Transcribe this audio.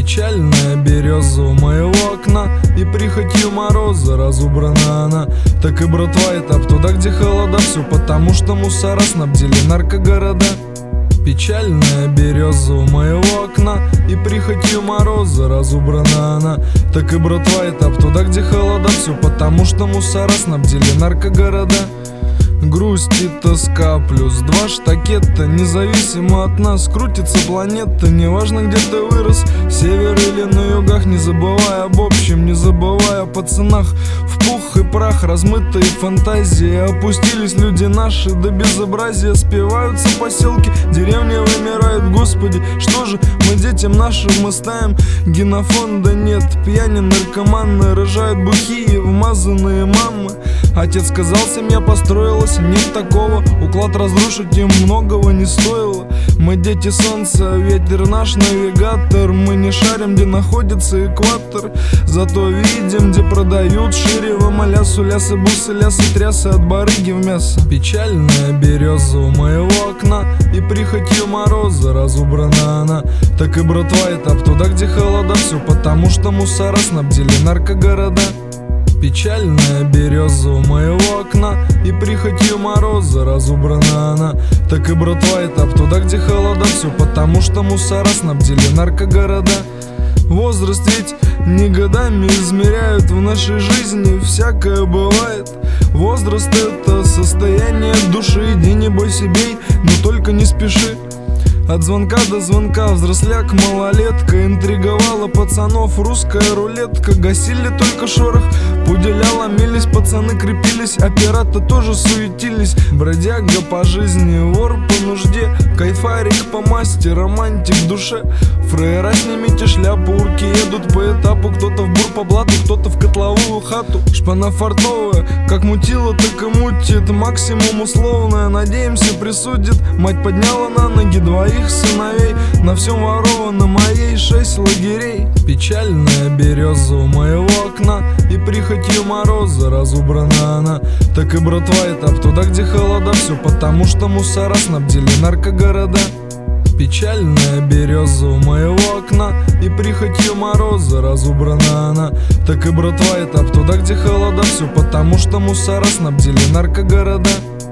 Печальная береза у моего окна, и прихотью мороза разубрана она. Так и братва этап туда, где холода, все потому, что мусора снабдили наркогорода. Печальная береза у моего окна, и прихотью мороза разубрана она. Так и братва этап туда, где холода, все потому, что мусора снабдили наркогорода. Грусть и тоска плюс два штакета, независимо от нас крутится планета. Неважно, где ты вырос, север или на югах, не забывай об общем, не забывай о пацанах. В пух и прах размытые фантазии, опустились люди наши до безобразия. Спиваются поселки, деревни вымирают, господи, что же мы детям нашим оставим? Генофонда нет, пьяни, наркоманы рожают бухие, вмазанные мамы. Отец сказал, семья построилась, нет такого, уклад разрушить им многого не стоило. Мы дети солнца, ветер наш навигатор, мы не шарим, где находится экватор, зато видим, где продают ширево малясу, лясы, бусы, лясы, трясы от барыги в мясо. Печальная береза у моего окна, и прихотью мороза разубрана она. Так и братва этап туда, где холода, все потому, что мусора снабдили наркогорода. Печальная береза у моего окна, и прихотью мороза разубрана она. Так и братва этап туда, где холода, все потому, что мусора снабдили наркогорода. Возраст ведь не годами измеряют, в нашей жизни всякое бывает. Возраст — это состояние души, иди не бойся, бей, но только не спеши. От звонка до звонка взросляк, малолетка, интриговала пацанов русская рулетка. Гасили только шорох, пуделя ломились, пацаны крепились, а пираты тоже суетились. Бродяга по жизни, вор по нужде, кайфарик по масти, романтик в душе. Фраера, снимите шляпу, урки едут по этапу, кто-то в бур по блату, кто-то в котловую хату. Шпана фартовая, как мутила, так и мутит, максимум условная, надеемся присудит. Мать подняла на ноги двоих сыновей, на всем воровано моей 6 лагерей. Печальная береза у моего окна, и прихотью мороза разубрана она. Так и братва этап туда, где холода, все потому, что мусора снабдили наркогорода. Печальная береза у моего окна, и прихотью мороза разубрана она. Так и братва этап туда, где холода, все потому, что мусора снабдили наркогорода.